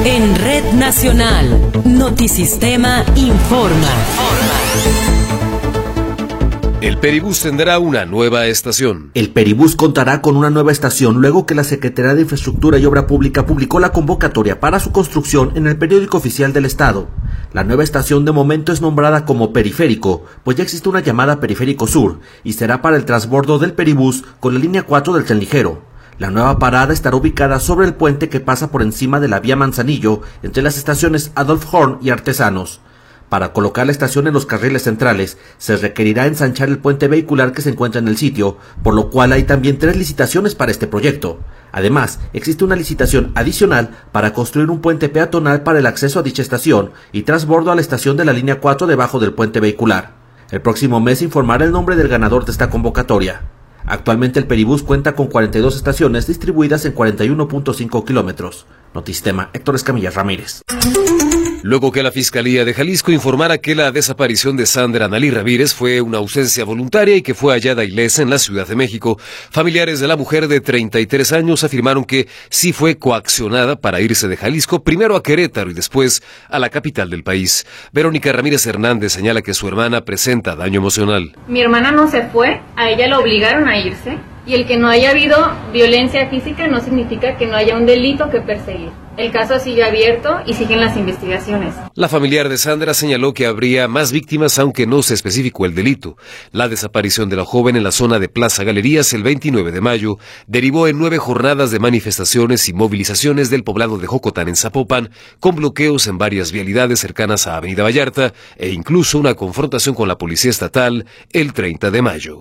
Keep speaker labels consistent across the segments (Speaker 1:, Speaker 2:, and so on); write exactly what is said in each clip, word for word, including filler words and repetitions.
Speaker 1: En Red Nacional, Notisistema informa.
Speaker 2: El Peribús tendrá una nueva estación.
Speaker 3: El Peribús contará con una nueva estación luego que la Secretaría de Infraestructura y Obra Pública publicó la convocatoria para su construcción en el periódico oficial del Estado. La nueva estación de momento es nombrada como Periférico, pues ya existe una llamada Periférico Sur y será para el transbordo del Peribús con la línea cuatro del tren ligero. La nueva parada estará ubicada sobre el puente que pasa por encima de la vía Manzanillo entre las estaciones Adolf Horn y Artesanos. Para colocar la estación en los carriles centrales, se requerirá ensanchar el puente vehicular que se encuentra en el sitio, por lo cual hay también tres licitaciones para este proyecto. Además, existe una licitación adicional para construir un puente peatonal para el acceso a dicha estación y transbordo a la estación de la línea cuatro debajo del puente vehicular. El próximo mes se informará el nombre del ganador de esta convocatoria. Actualmente el Peribús cuenta con cuarenta y dos estaciones distribuidas en cuarenta y uno punto cinco kilómetros. Notisistema, Héctor Escamilla Ramírez.
Speaker 2: Luego que la Fiscalía de Jalisco informara que la desaparición de Sandra Analí Ramírez fue una ausencia voluntaria y que fue hallada ilesa en la Ciudad de México, familiares de la mujer de treinta y tres años afirmaron que sí fue coaccionada para irse de Jalisco, primero a Querétaro y después a la capital del país. Verónica Ramírez Hernández señala que su hermana presenta daño emocional.
Speaker 4: Mi hermana no se fue, a ella la obligaron a irse, y el que no haya habido violencia física no significa que no haya un delito que perseguir. El caso sigue abierto y siguen las investigaciones.
Speaker 2: La familiar de Sandra señaló que habría más víctimas aunque no se especificó el delito. La desaparición de la joven en la zona de Plaza Galerías el veintinueve de mayo derivó en nueve jornadas de manifestaciones y movilizaciones del poblado de Jocotán en Zapopan, con bloqueos en varias vialidades cercanas a Avenida Vallarta e incluso una confrontación con la policía estatal el treinta de mayo.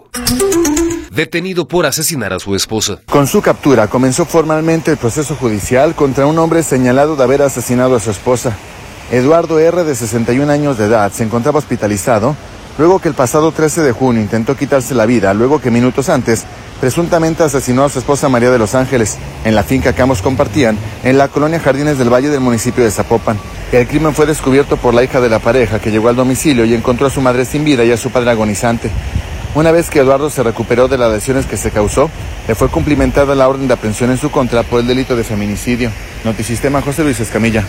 Speaker 2: Detenido por asesinar a su esposa.
Speaker 5: Con su captura comenzó formalmente el proceso judicial contra un hombre señalado de haber asesinado a su esposa. Eduardo R., de sesenta y un años de edad, se encontraba hospitalizado luego que el pasado trece de junio intentó quitarse la vida, luego que minutos antes presuntamente asesinó a su esposa María de los Ángeles en la finca que ambos compartían en la colonia Jardines del Valle del municipio de Zapopan. El crimen fue descubierto por la hija de la pareja, que llegó al domicilio y encontró a su madre sin vida y a su padre agonizante. Una vez que Eduardo se recuperó de las lesiones que se causó, le fue cumplimentada la orden de aprehensión en su contra por el delito de feminicidio. Notisistema, José Luis Escamilla.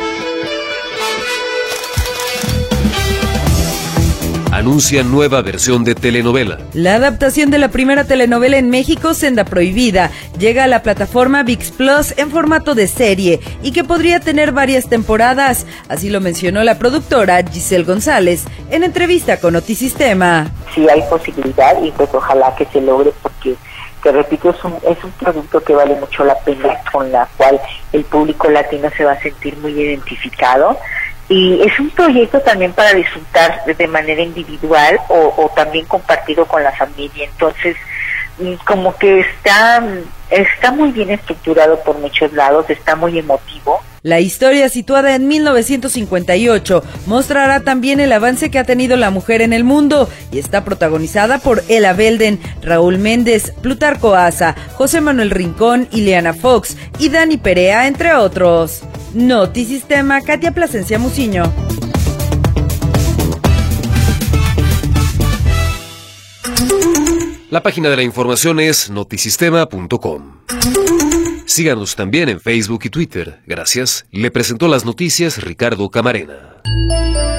Speaker 2: Anuncia nueva versión de telenovela.
Speaker 6: La adaptación de la primera telenovela en México, Senda Prohibida, llega a la plataforma ViX Plus en formato de serie y que podría tener varias temporadas. Así lo mencionó la productora Giselle González en entrevista con Notisistema.
Speaker 7: Sí hay posibilidad y pues ojalá que se logre porque, te repito, es un, es un producto que vale mucho la pena, con la cual el público latino se va a sentir muy identificado. Y es un proyecto también para disfrutar de manera individual o, o también compartido con la familia. Entonces, como que está, está muy bien estructurado por muchos lados, está muy emotivo.
Speaker 6: La historia, situada en mil novecientos cincuenta y ocho, mostrará también el avance que ha tenido la mujer en el mundo y está protagonizada por Ella Belden, Raúl Méndez, Plutarco Asa, José Manuel Rincón, Ileana Fox y Dani Perea, entre otros. Notisistema, Katia Plasencia Muciño.
Speaker 2: La página de la información es notisistema punto com. Síganos también en Facebook y Twitter. Gracias. Le presentó las noticias Ricardo Camarena.